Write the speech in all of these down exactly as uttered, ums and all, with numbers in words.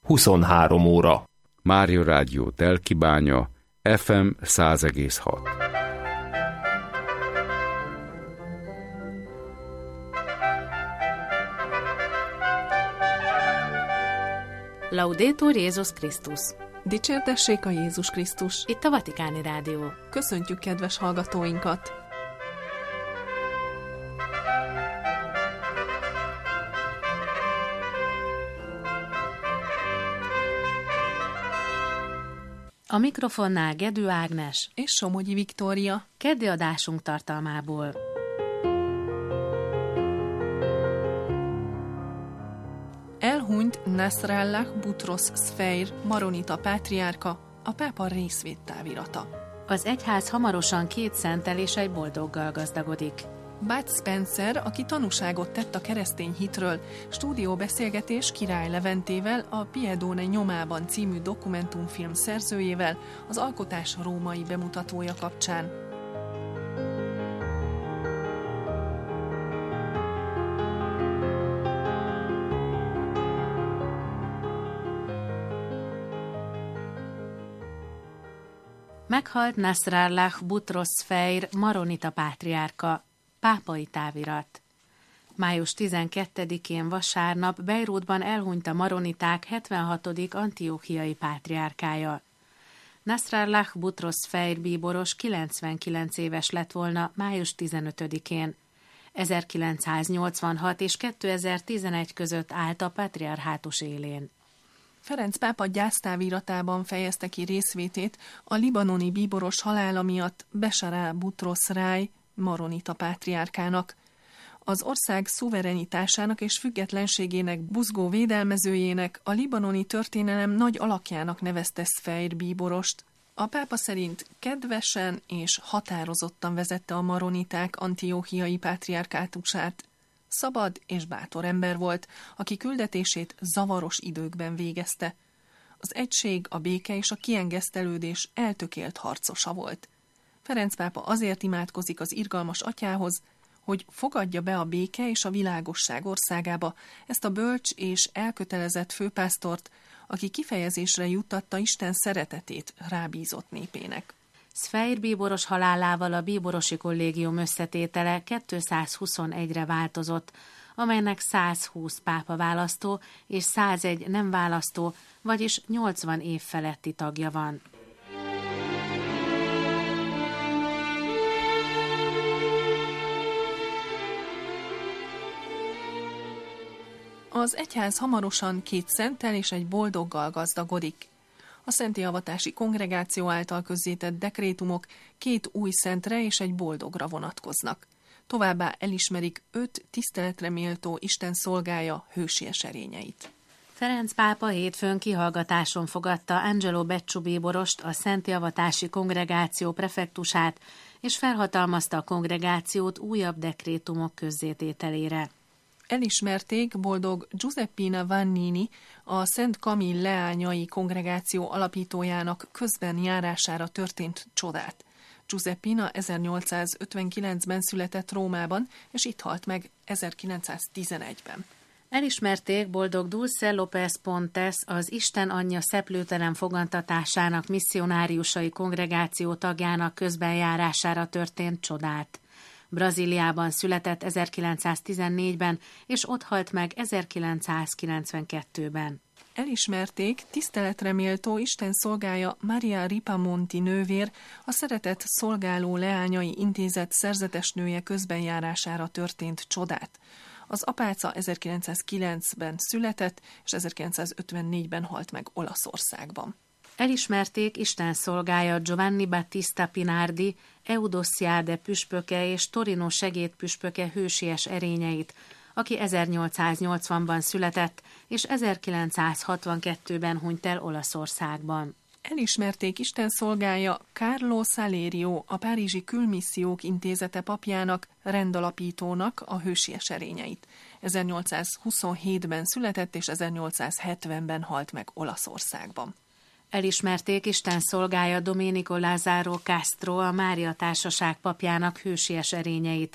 huszonhárom óra. Mária Rádió Telkibánya, ef em száz egész hat. Laudetur Jézus Krisztus! Dicsértessék a Jézus Krisztus! Itt a Vatikáni Rádió. Köszöntjük kedves hallgatóinkat! A mikrofonnál Gedő Ágnes és Somogyi Viktória. Keddi adásunk tartalmából. Elhunyt Nasrallah Butros Sfeir maronita pátriárka, a pápa részvédtávirata. Az egyház hamarosan két szenttel és egy boldoggal gazdagodik. Bud Spencer, aki tanúságot tett a keresztény hitről, stúdióbeszélgetés Király Leventével, a Piedone nyomában című dokumentumfilm szerzőjével, az alkotás római bemutatója kapcsán. Meghalt Nasrallah Butros Sfeir maronita pátriárka, pápai távirat. május tizenkettedikén vasárnap Beirutban elhunyt a maroniták hetvenhatodik antiochiai pátriárkája. Nasrallah Butros Sfeir bíboros kilencvenkilenc éves lett volna május tizenötödikén. ezerkilencszáznyolcvanhat és kétezer-tizenegy között állt a patriarhátus élén. Ferenc pápa gyásztáviratában fejezte ki részvétét a libanoni bíboros halála miatt Beshara Butros Rai maronita pátriárkának. Az ország szuverenitásának és függetlenségének buzgó védelmezőjének, a libanoni történelem nagy alakjának nevezte Sfeir bíborost. A pápa szerint kedvesen és határozottan vezette a maroniták antiochiai pátriárkátusát. Szabad és bátor ember volt, aki küldetését zavaros időkben végezte. Az egység, a béke és a kiengesztelődés eltökélt harcosa volt. Ferenc pápa azért imádkozik az irgalmas atyához, hogy fogadja be a béke és a világosság országába ezt a bölcs és elkötelezett főpásztort, aki kifejezésre juttatta Isten szeretetét rábízott népének. Sfeir bíboros halálával a bíborosi kollégium összetétele kétszázhuszonegyre változott, amelynek százhúsz pápa választó és százegy nem választó, vagyis nyolcvan év feletti tagja van. Az egyház hamarosan két szenttel és egy boldoggal gazdagodik. A szentélyeavatási kongregáció által közzétett dekrétumok két új szentre és egy boldogra vonatkoznak. Továbbá elismerik öt tiszteletre méltó Isten szolgája hősies erényeit. Ferenc pápa hétfőn kihallgatáson fogadta Angelo Becciu bíborost, a szentélyeavatási kongregáció prefektusát, és felhatalmazta a kongregációt újabb dekrétumok közzétételére. Elismerték boldog Giuseppina Vannini, a Szent Kamil leányai kongregáció alapítójának közben járására történt csodát. Giuseppina ezernyolcszázötvenkilencben született Rómában, és itt halt meg ezerkilencszáztizenegyben. Elismerték boldog Dulce López Pontes, az Isten anyja szeplőtelen fogantatásának misszionáriusai kongregáció tagjának közben járására történt csodát. Brazíliában született ezerkilencszáztizennégyben, és ott halt meg ezerkilencszázkilencvenkettőben. Elismerték tiszteletre méltó Isten szolgája Maria Ripamonti nővér, a Szeretett Szolgáló Leányai Intézet szerzetesnője közbenjárására történt csodát. Az apáca ezerkilencszázkilencben született, és ezerkilencszázötvennégyben halt meg Olaszországban. Elismerték Isten szolgája Giovanni Battista Pinardi, Eudossiade püspöke és Torino segédpüspöke hősies erényeit, aki ezernyolcszáznyolcvanban született, és ezerkilencszázhatvankettőben hunyt el Olaszországban. Elismerték Isten szolgája Carlo Salerio, a Párizsi Külmissziók Intézete papjának, rendalapítónak a hősies erényeit. ezernyolcszázhuszonhétben született, és ezernyolcszázhetvenben halt meg Olaszországban. Elismerték Isten szolgája Domenico Lazzaro Castro, a Mária Társaság papjának hősies erényeit.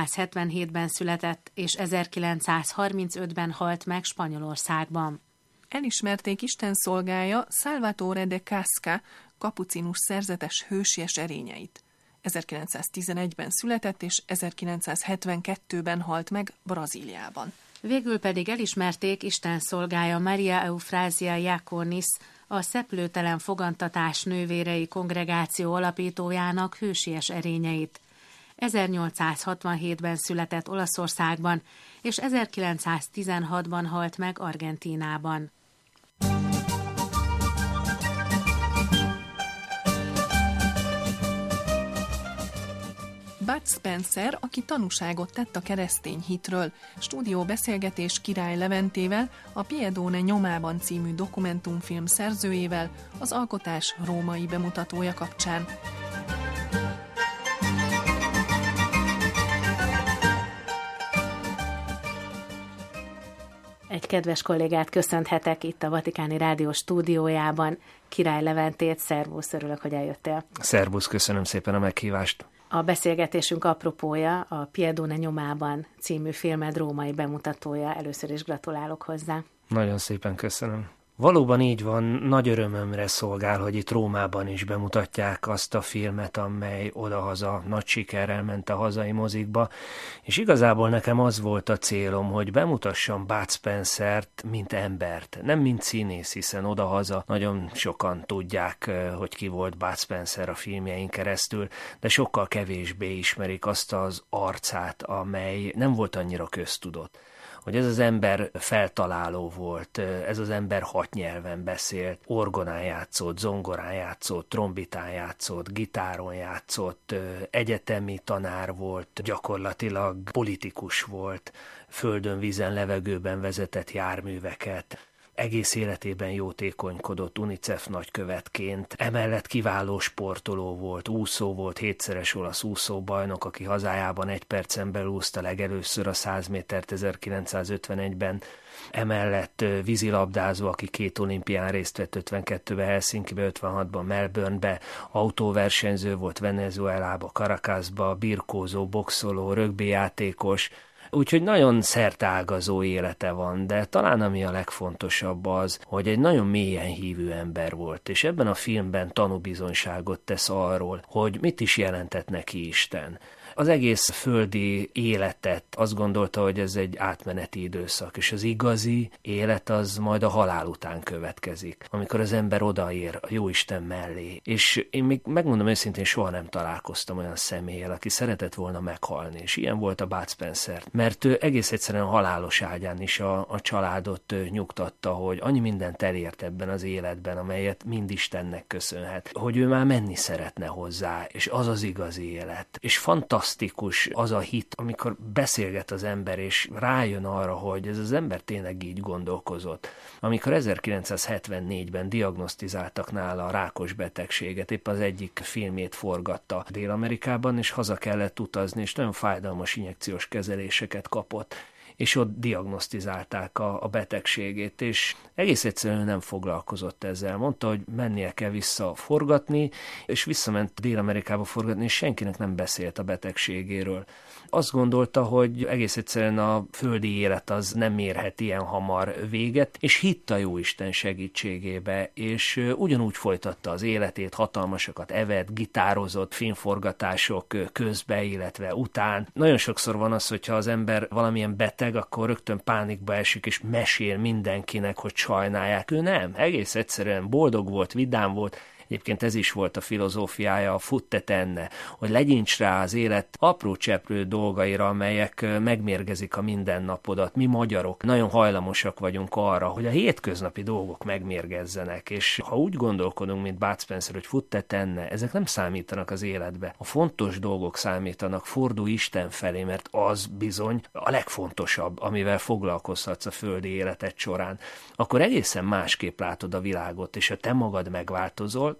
ezernyolcszázhetvenhétben született, és ezerkilencszázharmincötben halt meg Spanyolországban. Elismerték Isten szolgája Salvatore de Casca kapucinus szerzetes hősies erényeit. ezerkilencszáztizenegyben született és ezerkilencszázhetvenkettőben halt meg Brazíliában. Végül pedig elismerték Isten szolgája Maria Eufrázia Iaconis, a Szeplőtelen Fogantatás Nővérei Kongregáció alapítójának hősies erényeit. ezernyolcszázhatvanhétben született Olaszországban, és ezerkilencszáztizenhatban halt meg Argentínában. Bud Spencer, aki tanúságot tett a keresztény hitről, stúdióbeszélgetés Király Leventével, a Piedone nyomában című dokumentumfilm szerzőjével, az alkotás római bemutatója kapcsán. Egy kedves kollégát köszönhetek itt a Vatikáni Rádió stúdiójában, Király Leventét. Szervusz, örülök, hogy eljöttél. Szervusz, köszönöm szépen a meghívást. A beszélgetésünk apropója a Piedone nyomában című filmed római bemutatója. Először is gratulálok hozzá. Nagyon szépen köszönöm. Valóban így van, nagy örömömre szolgál, hogy itt Rómában is bemutatják azt a filmet, amely odahaza nagy sikerrel ment a hazai mozikba, és igazából nekem az volt a célom, hogy bemutassam Bud Spencert, mint embert, nem mint színész, hiszen odahaza nagyon sokan tudják, hogy ki volt Bud Spencer a filmjein keresztül, de sokkal kevésbé ismerik azt az arcát, amely nem volt annyira köztudott. Hogy ez az ember feltaláló volt, ez az ember hat nyelven beszélt, orgonán játszott, zongorán játszott, trombitán játszott, gitáron játszott, egyetemi tanár volt, gyakorlatilag politikus volt, földön, vízen, levegőben vezetett járműveket, egész életében jótékonykodott UNICEF nagykövetként, emellett kiváló sportoló volt, úszó volt, hétszeres olasz úszóbajnok, aki hazájában egy percen belül úszta legelőször a száz métert ezerkilencszázötvenegyben, emellett vízilabdázó, aki két olimpián részt vett, ötvenkettőben Helsinkibe, ötvenhatban Melbournebe, autóversenyző volt Venezuelába, Caracasba, birkózó, boxoló, rögbijátékos. Úgyhogy nagyon szerteágazó élete van, de talán ami a legfontosabb az, hogy egy nagyon mélyen hívő ember volt, és ebben a filmben tanúbizonyságot tesz arról, hogy mit is jelentett neki Isten. Az egész földi életet azt gondolta, hogy ez egy átmeneti időszak, és az igazi élet az majd a halál után következik, amikor az ember odaér a Jóisten mellé. És én még megmondom őszintén, soha nem találkoztam olyan személlyel, aki szeretett volna meghalni, és ilyen volt a Bud Spencer, mert ő egész egyszerűen halálos ágyán is a, a családot nyugtatta, hogy annyi mindent elért ebben az életben, amelyet mind Istennek köszönhet, hogy ő már menni szeretne hozzá, és az az igazi élet. És fantasztikus az a hit, amikor beszélget az ember, és rájön arra, hogy ez az ember tényleg így gondolkozott. Amikor ezerkilencszázhetvennégyben diagnosztizáltak nála a rákos betegséget, épp az egyik filmjét forgatta Dél-Amerikában, és haza kellett utazni, és nagyon fájdalmas injekciós kezeléseket kapott, és ott diagnosztizálták a, a betegségét, és egész egyszerűen nem foglalkozott ezzel. Mondta, hogy mennie kell vissza forgatni, és visszament Dél-Amerikába forgatni, és senkinek nem beszélt a betegségéről. Azt gondolta, hogy egész egyszerűen a földi élet az nem érhet ilyen hamar véget, és hitt a Jóisten segítségébe, és ugyanúgy folytatta az életét, hatalmasokat evett, gitározott, filmforgatások közbe, illetve után. Nagyon sokszor van az, hogyha az ember valamilyen beteg, akkor rögtön pánikba esik, és mesél mindenkinek, hogy sajnálják. Ő nem, egész egyszerűen boldog volt, vidám volt. Egyébként ez is volt a filozófiája, a futte tenne, hogy legyints rá az élet apró cseprő dolgaira, amelyek megmérgezik a mindennapodat. Mi magyarok nagyon hajlamosak vagyunk arra, hogy a hétköznapi dolgok megmérgezzenek, és ha úgy gondolkodunk, mint Bud Spencer, hogy futte tenne, ezek nem számítanak az életbe. A fontos dolgok számítanak, fordulj Isten felé, mert az bizony a legfontosabb, amivel foglalkozhatsz a földi életed során. Akkor egészen másképp látod a világot, és ha te magad megváltozol,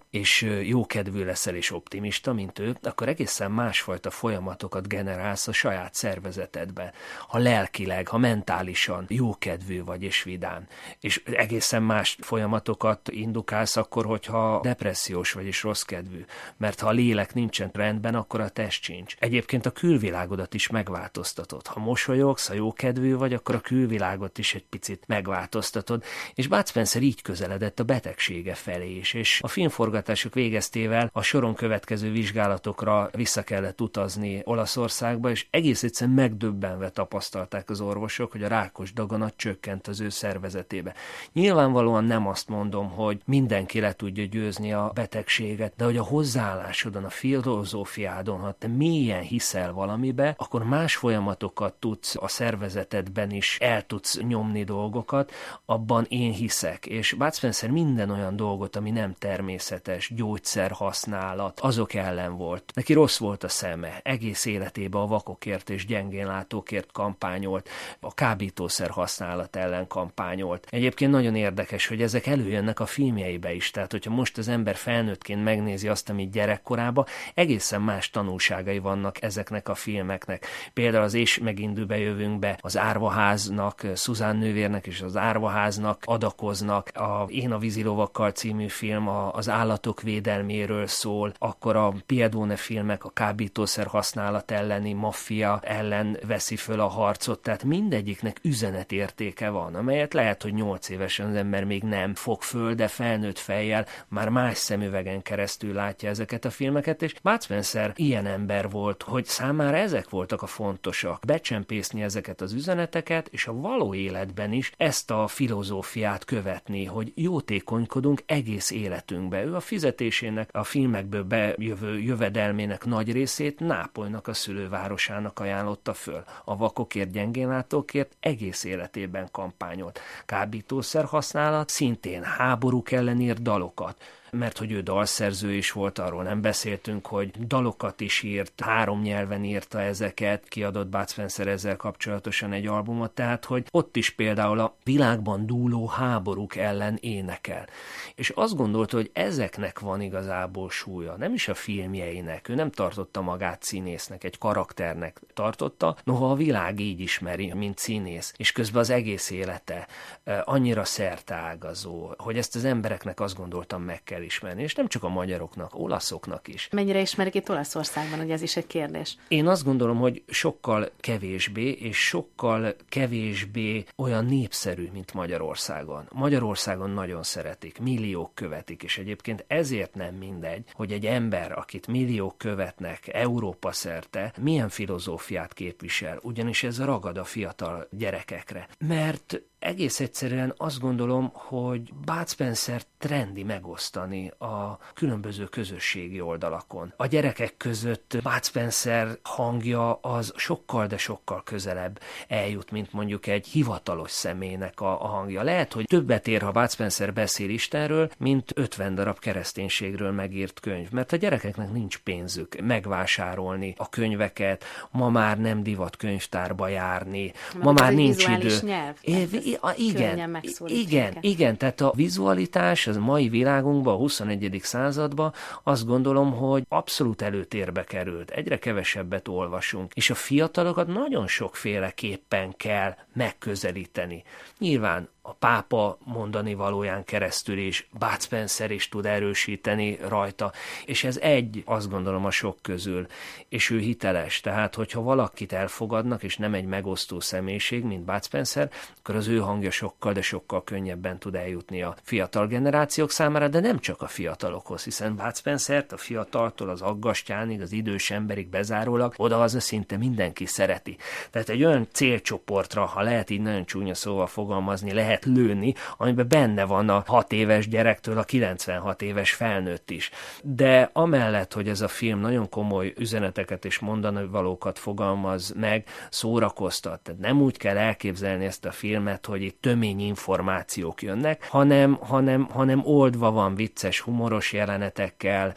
és jókedvű leszel és optimista, mint ő, akkor egészen másfajta folyamatokat generálsz a saját szervezetedbe. Ha lelkileg, ha mentálisan jókedvű vagy és vidám. És egészen más folyamatokat indukálsz akkor, hogyha depressziós vagy és rosszkedvű. Mert ha a lélek nincsen rendben, akkor a test sincs. Egyébként a külvilágodat is megváltoztatod. Ha mosolyogsz, ha jókedvű vagy, akkor a külvilágot is egy picit megváltoztatod. És Bud Spencer így közeledett a betegsége felé is. És a filmforgatások végeztével a soron következő vizsgálatokra vissza kellett utazni Olaszországba, és egész egyszerűen megdöbbenve tapasztalták az orvosok, hogy a rákos daganat csökkent az ő szervezetébe. Nyilvánvalóan nem azt mondom, hogy mindenki le tudja győzni a betegséget, de hogy a hozzáállásodon, a filozófiádon, ha te mélyen hiszel valamibe, akkor más folyamatokat tudsz a szervezetedben is, el tudsz nyomni dolgokat, abban én hiszek. És Bud Spencer minden olyan dolgot, ami nem természetes, gyógyszer használat, azok ellen volt. Neki rossz volt a szeme, egész életében a vakokért és gyengénlátókért kampányolt, a kábítószer használat ellen kampányolt. Egyébként nagyon érdekes, hogy ezek előjönnek a filmjeibe is, tehát hogyha most az ember felnőttként megnézi azt, amit gyerekkorában, egészen más tanulságai vannak ezeknek a filmeknek. Például az És megint bejövünk be, az Árvaháznak, Susan nővérnek és az Árvaháznak adakoznak, a Én a vízilovakkal című film az állatok védelméről szól, akkor a Piedone filmek a kábítószer használat elleni maffia ellen veszi föl a harcot, tehát mindegyiknek üzenetértéke van, amelyet lehet, hogy nyolc évesen az ember még nem fog föl, de felnőtt fejjel már más szemüvegen keresztül látja ezeket a filmeket, és Bud Spencer ilyen ember volt, hogy számára ezek voltak a fontosak, becsempészni ezeket az üzeneteket, és a való életben is ezt a filozófiát követni, hogy jótékonykodunk egész életünkbe. Ő a fizetésének, a filmekből bejövő jövedelmének nagy részét Nápolynak, a szülővárosának ajánlotta föl. A vakokért, gyengénlátókért egész életében kampányolt. Kábítószer használat, szintén háborúk ellen írt dalokat, mert hogy ő dalszerző is volt, arról nem beszéltünk, hogy dalokat is írt, három nyelven írta ezeket, kiadott Bud Spencer ezzel kapcsolatosan egy albumot, tehát hogy ott is például a világban dúló háborúk ellen énekel. És azt gondolta, hogy ezeknek van igazából súlya, nem is a filmjeinek, ő nem tartotta magát színésznek, egy karakternek tartotta, noha a világ így ismeri, mint színész, és közben az egész élete annyira szerteágazó, hogy ezt az embereknek azt gondoltam meg kell ismerni, és nem csak a magyaroknak, olaszoknak is. Mennyire ismerik itt Olaszországban, hogy ez is egy kérdés? Én azt gondolom, hogy sokkal kevésbé, és sokkal kevésbé olyan népszerű, mint Magyarországon. Magyarországon nagyon szeretik, milliók követik, és egyébként ezért nem mindegy, hogy egy ember, akit milliók követnek Európa szerte, milyen filozófiát képvisel, ugyanis ez ragad a fiatal gyerekekre. Mert egész egyszerűen azt gondolom, hogy Bud Spencer trendi megosztani a különböző közösségi oldalakon. A gyerekek között Bud Spencer hangja az sokkal, de sokkal közelebb eljut, mint mondjuk egy hivatalos személynek a, a hangja. Lehet, hogy többet ér, ha Bud Spencer beszél Istenről, mint ötven darab kereszténységről megírt könyv, mert a gyerekeknek nincs pénzük megvásárolni a könyveket, ma már nem divat könyvtárba járni, ma, ma már nincs idő. Nyelv, é, igen, igen, igen, tehát a vizualitás az mai világunkban, a huszonegyedik században azt gondolom, hogy abszolút előtérbe került. Egyre kevesebbet olvasunk, és a fiatalokat nagyon sokféleképpen kell megközelíteni. Nyilván a pápa mondani valóján keresztül is, Bud Spencer is tud erősíteni rajta, és ez egy, azt gondolom, a sok közül, és ő hiteles, tehát hogyha valakit elfogadnak, és nem egy megosztó személyiség, mint Bud Spencer, akkor az ő hangja sokkal, de sokkal könnyebben tud eljutni a fiatal generációk számára, de nem csak a fiatalokhoz, hiszen Bud Spencert a fiataltól az aggastyánig, az idős emberig bezárólag, odahaza szinte mindenki szereti. Tehát egy olyan célcsoportra, ha lehet így nagyon csúnya szóval fogalmazni, lehet lőni, amiben benne van a hat éves gyerektől a kilencvenhat éves felnőtt is. De amellett, hogy ez a film nagyon komoly üzeneteket és mondani valókat fogalmaz meg, szórakoztat. Tehát nem úgy kell elképzelni ezt a filmet, hogy itt tömény információk jönnek, hanem, hanem, hanem oldva van vicces, humoros jelenetekkel,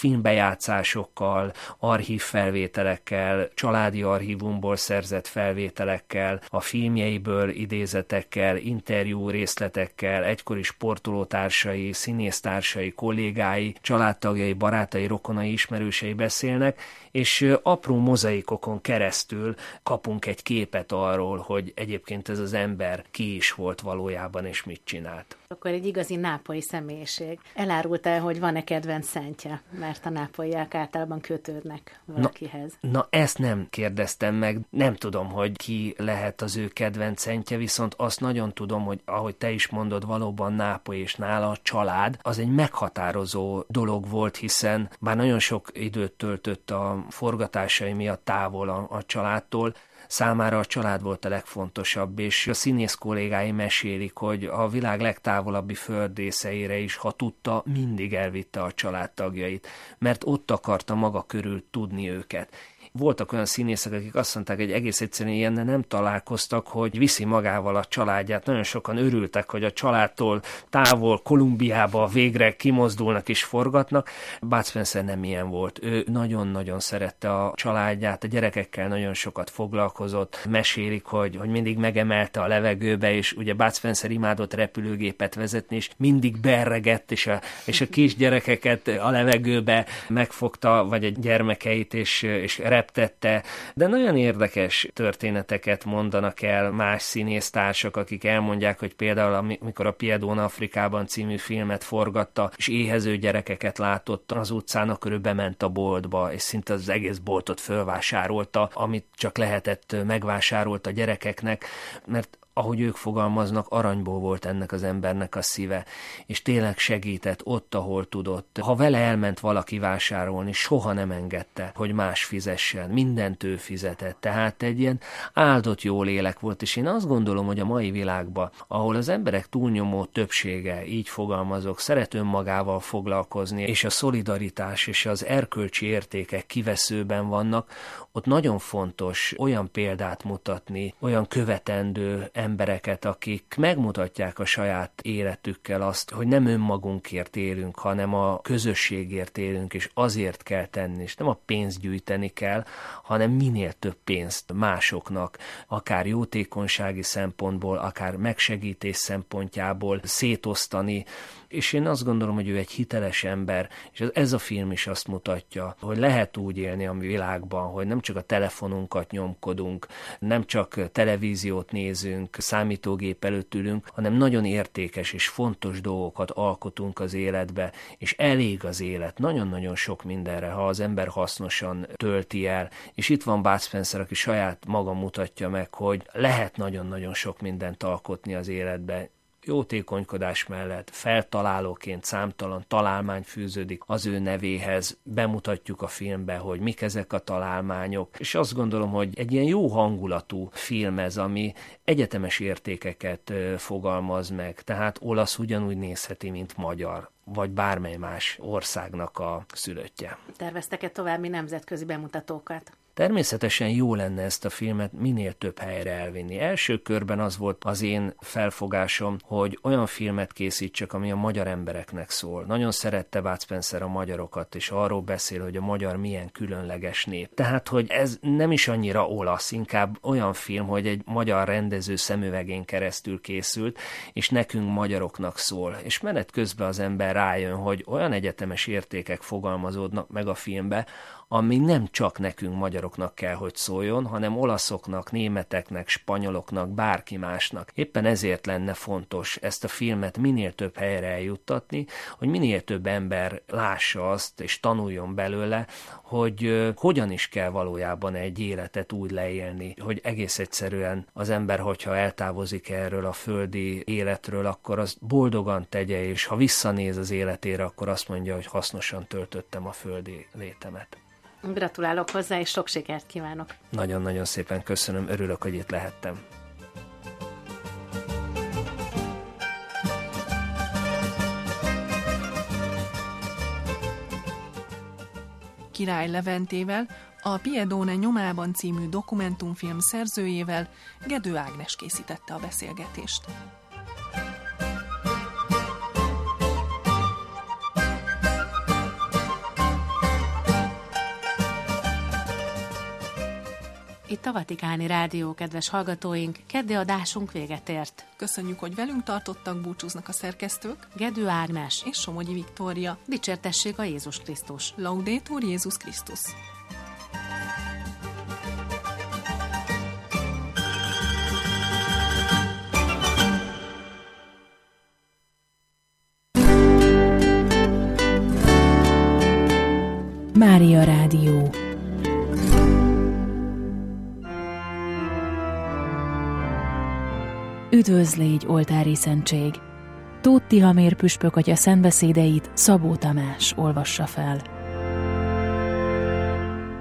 filmbejátszásokkal, archív felvételekkel, családi archívumból szerzett felvételekkel, a filmjeiből idézetekkel, interjúkkal, interjú részletekkel, egykori sportolótársai, színésztársai, kollégái, családtagjai, barátai, rokonai, ismerősei beszélnek, és apró mozaikokon keresztül kapunk egy képet arról, hogy egyébként ez az ember ki is volt valójában, és mit csinált. Akkor egy igazi nápolyi személyiség. Elárultál, hogy van-e kedvenc szentje, mert a nápolyiak általában kötődnek valakihez. Na, na ezt nem kérdeztem meg, nem tudom, hogy ki lehet az ő kedvenc szentje, viszont azt nagyon tudom, hogy ahogy te is mondod, valóban Nápoly és nála a család, az egy meghatározó dolog volt, hiszen bár nagyon sok időt töltött a forgatásai miatt távol a, a családtól, számára a család volt a legfontosabb, és a színész kollégái mesélik, hogy a világ legtávolabbi földrészeire is, ha tudta, mindig elvitte a családtagjait, mert ott akarta maga körül tudni őket. Voltak olyan színészek, akik azt mondták, hogy egész egyszerűen ilyennel nem találkoztak, hogy viszi magával a családját. Nagyon sokan örültek, hogy a családtól távol Kolumbiába végre kimozdulnak és forgatnak. Bud Spencer nem ilyen volt. Ő nagyon-nagyon szerette a családját, a gyerekekkel nagyon sokat foglalkozott. Mesélik, hogy, hogy mindig megemelte a levegőbe, és ugye Bud Spencer imádott repülőgépet vezetni, és mindig berregett, és a, és a kisgyerekeket a levegőbe megfogta, vagy a gyermekeit, és, és reptette, de nagyon érdekes történeteket mondanak el más színésztársak, akik elmondják, hogy például amikor a Piedón Afrikában című filmet forgatta, és éhező gyerekeket látott az utcán, akkor ő bement a boltba, és szinte az egész boltot fölvásárolta, amit csak lehetett megvásárolt a gyerekeknek, mert ahogy ők fogalmaznak, aranyból volt ennek az embernek a szíve, és tényleg segített ott, ahol tudott. Ha vele elment valaki vásárolni, soha nem engedte, hogy más fizessen, mindent ő fizetett, tehát egy ilyen áldott jó lélek volt, és én azt gondolom, hogy a mai világban, ahol az emberek túlnyomó többsége, így fogalmazok, szeret önmagával foglalkozni, és a szolidaritás és az erkölcsi értékek kiveszőben vannak, ott nagyon fontos olyan példát mutatni, olyan követendő embereket, akik megmutatják a saját életükkel azt, hogy nem önmagunkért élünk, hanem a közösségért élünk, és azért kell tenni, és nem a pénzt gyűjteni kell, hanem minél több pénzt másoknak, akár jótékonysági szempontból, akár megsegítés szempontjából szétosztani, és én azt gondolom, hogy ő egy hiteles ember, és ez a film is azt mutatja, hogy lehet úgy élni a világban, hogy nem csak a telefonunkat nyomkodunk, nem csak televíziót nézünk, számítógép előtt ülünk, hanem nagyon értékes és fontos dolgokat alkotunk az életbe, és elég az élet nagyon-nagyon sok mindenre, ha az ember hasznosan tölti el. És itt van Bud Spencer, aki saját maga mutatja meg, hogy lehet nagyon-nagyon sok mindent alkotni az életbe. Jótékonykodás mellett feltalálóként számtalan találmány fűződik az ő nevéhez, bemutatjuk a filmbe, hogy mik ezek a találmányok, és azt gondolom, hogy egy ilyen jó hangulatú film ez, ami egyetemes értékeket fogalmaz meg, tehát olasz ugyanúgy nézheti, mint magyar, vagy bármely más országnak a szülöttje. Terveztek-e további nemzetközi bemutatókat? Természetesen jó lenne ezt a filmet minél több helyre elvinni. Első körben az volt az én felfogásom, hogy olyan filmet készítsek, ami a magyar embereknek szól. Nagyon szerette Bud Spencer a magyarokat, és arról beszél, hogy a magyar milyen különleges nép. Tehát, hogy ez nem is annyira olasz, inkább olyan film, hogy egy magyar rendező szemüvegén keresztül készült, és nekünk magyaroknak szól. És menet közben az ember rájön, hogy olyan egyetemes értékek fogalmazódnak meg a filmbe, ami nem csak nekünk magyaroknak kell, hogy szóljon, hanem olaszoknak, németeknek, spanyoloknak, bárki másnak. Éppen ezért lenne fontos ezt a filmet minél több helyre eljuttatni, hogy minél több ember lássa azt, és tanuljon belőle, hogy uh, hogyan is kell valójában egy életet úgy leélni, hogy egész egyszerűen az ember, hogyha eltávozik erről a földi életről, akkor azt boldogan tegye, és ha visszanéz az életére, akkor azt mondja, hogy hasznosan töltöttem a földi létemet. Gratulálok hozzá, és sok sikert kívánok. Nagyon-nagyon szépen köszönöm, örülök, hogy itt lehettem. Király Leventével, a Piedone nyomában című dokumentumfilm szerzőjével, Gedő Ágnes készítette a beszélgetést. Itt itt a Vatikáni Rádió, kedves hallgatóink, keddi adásunk véget ért. Köszönjük, hogy velünk tartottak, búcsúznak a szerkesztők, Gedő Ágnes és Somogyi Viktória. Dicsértessék a Jézus Krisztus. Laudetur Jézus Krisztus. Mária Rádió. Üdvözl légy, oltári szentség! Tóth Tihamér püspök atya szentbeszédeit Szabó Tamás olvassa fel.